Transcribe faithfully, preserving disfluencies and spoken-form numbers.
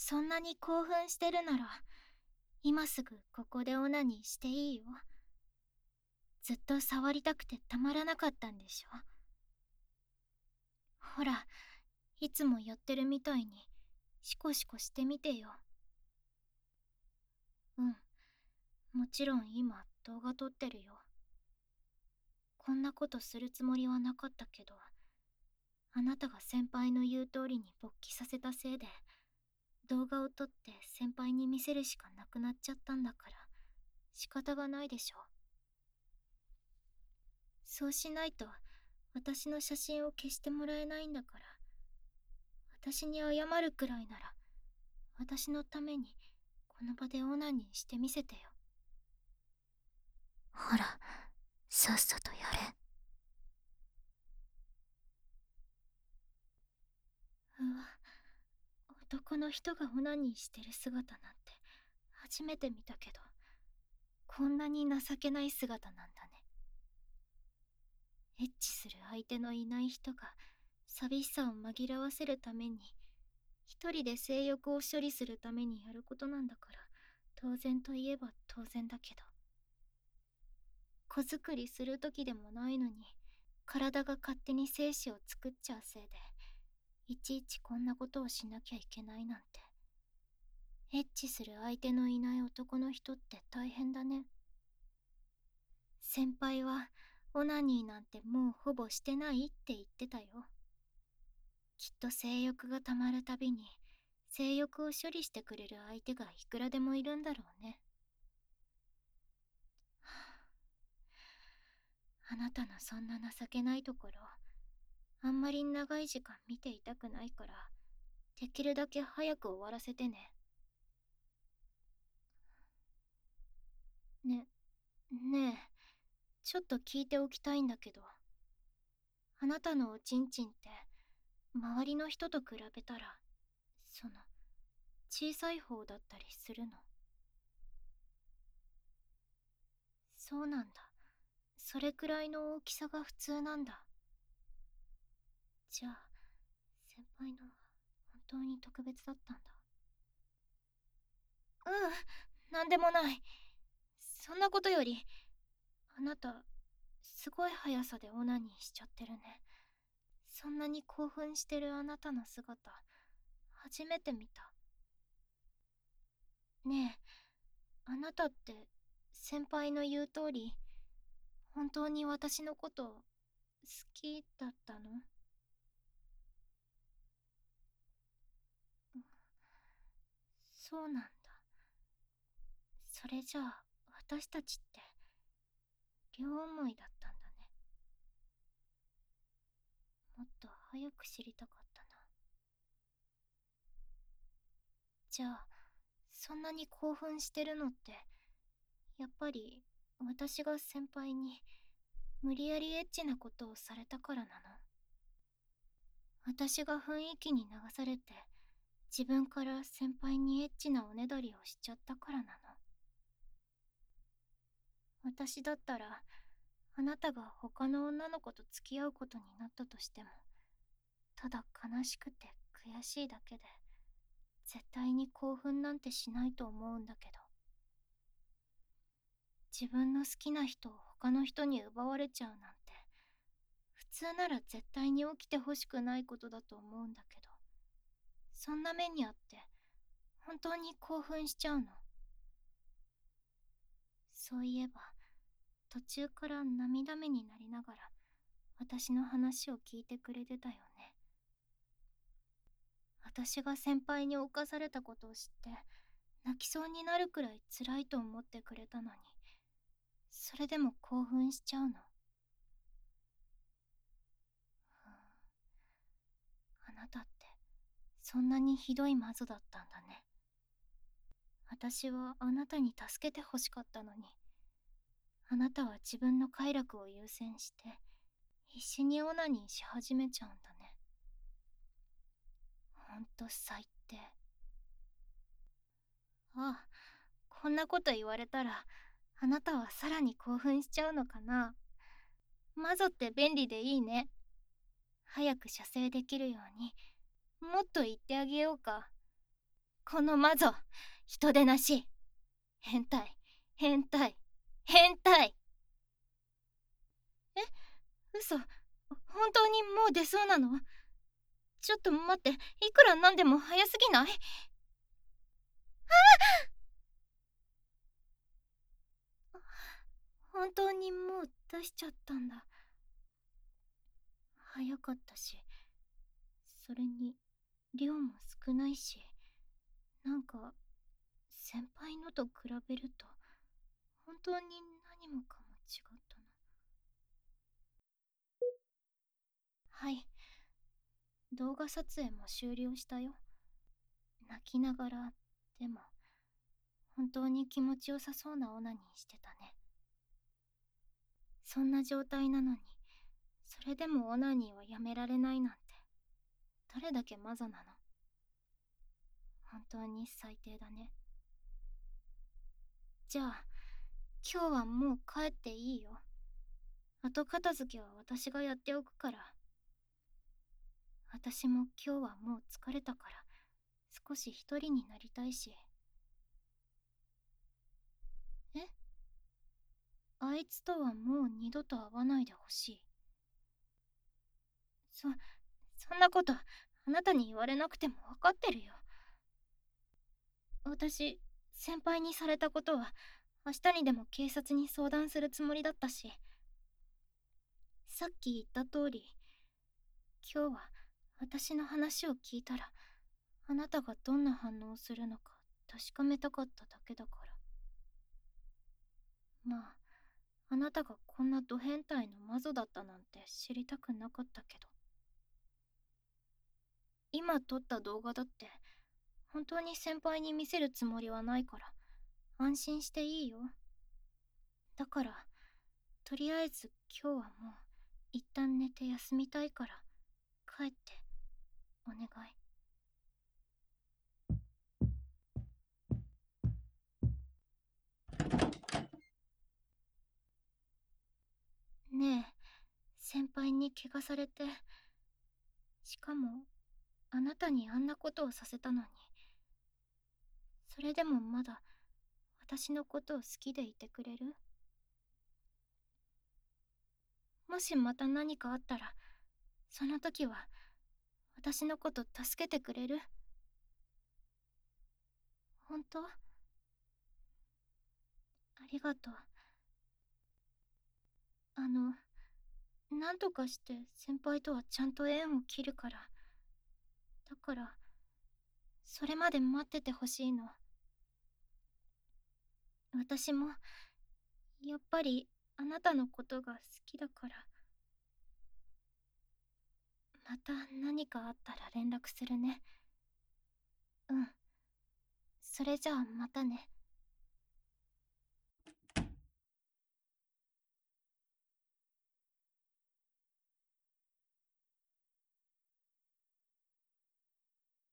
そんなに興奮してるなら、今すぐここでオナニーしていいよ。ずっと触りたくてたまらなかったんでしょ。ほら、いつもやってるみたいに、シコシコしてみてよ。うん、もちろん今動画撮ってるよ。こんなことするつもりはなかったけど、あなたが先輩の言う通りに勃起させたせいで、動画を撮って先輩に見せるしかなくなっちゃったんだから、仕方がないでしょ。そうしないと、私の写真を消してもらえないんだから、私に謝るくらいなら、私のためにこの場でオナニーしてみせてよ。 ほら、さっさとやれ。 うわ、男の人がオナニーしてる姿なんて初めて見たけど、こんなに情けない姿なんだね。エッチする相手のいない人が寂しさを紛らわせるために、一人で性欲を処理するためにやることなんだから、当然といえば当然だけど、子作りする時でもないのに、体が勝手に精子を作っちゃうせいで、いちいちこんなことをしなきゃいけないなんて。エッチする相手のいない男の人って大変だね。先輩はオナニーなんてもうほぼしてないって言ってたよ。きっと性欲がたまるたびに性欲を処理してくれる相手がいくらでもいるんだろうね。あなたのそんな情けないところ、あんまり長い時間見ていたくないから、できるだけ早く終わらせてね。ね、ねえ、ちょっと聞いておきたいんだけど、あなたのおちんちんって、周りの人と比べたら、その、小さい方だったりするの？そうなんだ。それくらいの大きさが普通なんだ。じゃあ、先輩のは本当に特別だったんだ。うん、なんでもない。そんなことより、あなた、すごい速さでオナニーしちゃってるね。そんなに興奮してるあなたの姿、初めて見た。ねえ、あなたって先輩の言う通り、本当に私のこと好きだったの？そうなんだ。それじゃあ私たちって両思いだったんだね。もっと早く知りたかったな。じゃあそんなに興奮してるのってやっぱり私が先輩に無理やりエッチなことをされたからなの？私が雰囲気に流されて自分から先輩にエッチなおねだりをしちゃったからなの？私だったらあなたが他の女の子と付き合うことになったとしても、ただ悲しくて悔しいだけで絶対に興奮なんてしないと思うんだけど、自分の好きな人を他の人に奪われちゃうなんて普通なら絶対に起きてほしくないことだと思うんだけど、そんな目にあって本当に興奮しちゃうの？そういえば途中から涙目になりながら私の話を聞いてくれてたよね。私が先輩に侵されたことを知って泣きそうになるくらい辛いと思ってくれたのに、それでも興奮しちゃうの？あなたってそんなにひどいマゾだったんだね。私はあなたに助けてほしかったのに、あなたは自分の快楽を優先して必死にオナニーし始めちゃうんだね。ほんと最低。ああ、こんなこと言われたらあなたはさらに興奮しちゃうのかな。マゾって便利でいいね。早く射精できるようにもっと言ってあげようか。 この魔女、人でなし。変態、変態、変態。え、嘘。本当にもう出そうなの？ちょっと待って、いくらなんでも早すぎない？本当にもう出しちゃったんだ。早かったし、それに量も少ないし、なんか先輩のと比べると本当に何もかも違ったな。はい、動画撮影も終了したよ。泣きながら、でも本当に気持ちよさそうなオナニーしてたね。そんな状態なのに、それでもオナニーはやめられないなんて、誰だけマゾなの？本当に最低だね。じゃあ今日はもう帰っていいよ。後片付けは私がやっておくから。私も今日はもう疲れたから少し一人になりたいし。え？あいつとはもう二度と会わないでほしい。そ、そんなことあなたに言われなくても分かってるよ。私、先輩にされたことは明日にでも警察に相談するつもりだったし、さっき言った通り、今日は私の話を聞いたらあなたがどんな反応をするのか確かめたかっただけだから。まあ、あなたがこんなド変態の魔女だったなんて知りたくなかったけど。今撮った動画だって本当に先輩に見せるつもりはないから安心していいよ。だからとりあえず今日はもう一旦寝て休みたいから帰ってお願い。ねえ、先輩に怪我されて、しかもあなたにあんなことをさせたのに、それでもまだ私のことを好きでいてくれる？もしまた何かあったらその時は私のこと助けてくれる？本当？ありがとう。あの、なんとかして先輩とはちゃんと縁を切るから。だからそれまで待っててほしいの。私もやっぱりあなたのことが好きだから。また何かあったら連絡するね。うん。それじゃあまたね。